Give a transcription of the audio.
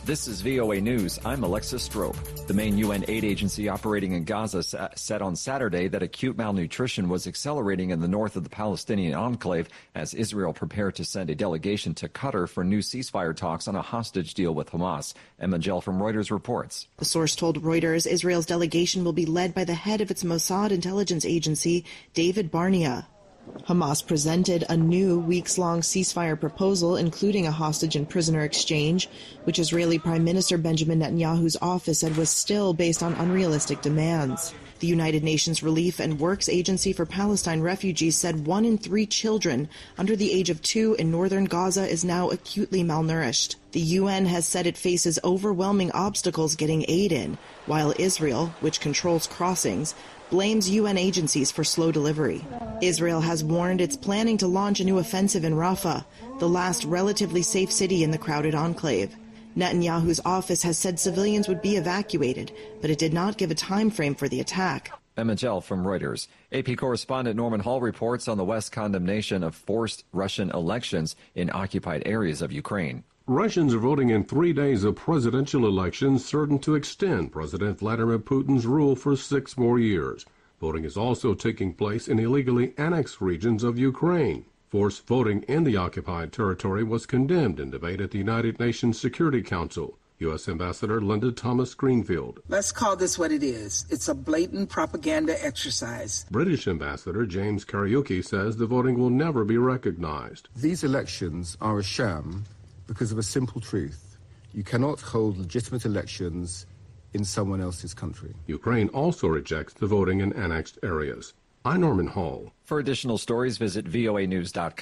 This is VOA News. I'm Alexis Strope. The main UN aid agency operating in Gaza said on Saturday that acute malnutrition was accelerating in the north of the Palestinian enclave as Israel prepared to send a delegation to Qatar for new ceasefire talks on a hostage deal with Hamas. Emma Gell from Reuters reports. The source told Reuters Israel's delegation will be led by the head of its Mossad intelligence agency, David Barnea. Hamas presented a new weeks-long ceasefire proposal, including a hostage and prisoner exchange, which Israeli Prime Minister Benjamin Netanyahu's office said was still based on unrealistic demands. The United Nations Relief and Works Agency for Palestine Refugees said 1 in 3 children under the age of 2 in northern Gaza is now acutely malnourished. The UN has said it faces overwhelming obstacles getting aid in, while Israel, which controls crossings, blames UN agencies for slow delivery. Israel has warned it's planning to launch a new offensive in Rafah, the last relatively safe city in the crowded enclave. Netanyahu's office has said civilians would be evacuated, but it did not give a time frame for the attack. Emma Gell from Reuters. AP correspondent Norman Hall reports on the West's condemnation of forced Russian elections in occupied areas of Ukraine. Russians are voting in 3 days of presidential elections certain to extend President Vladimir Putin's rule for 6 more years. Voting is also taking place in illegally annexed regions of Ukraine. Forced voting in the occupied territory was condemned in debate at the United Nations Security Council. U.S. Ambassador Linda Thomas Greenfield. Let's call this what it is. It's a blatant propaganda exercise. British Ambassador James Kariuki says the voting will never be recognized. These elections are a sham because of a simple truth. You cannot hold legitimate elections in someone else's country. Ukraine also rejects the voting in annexed areas. I'm Norman Hall. For additional stories, visit voanews.com.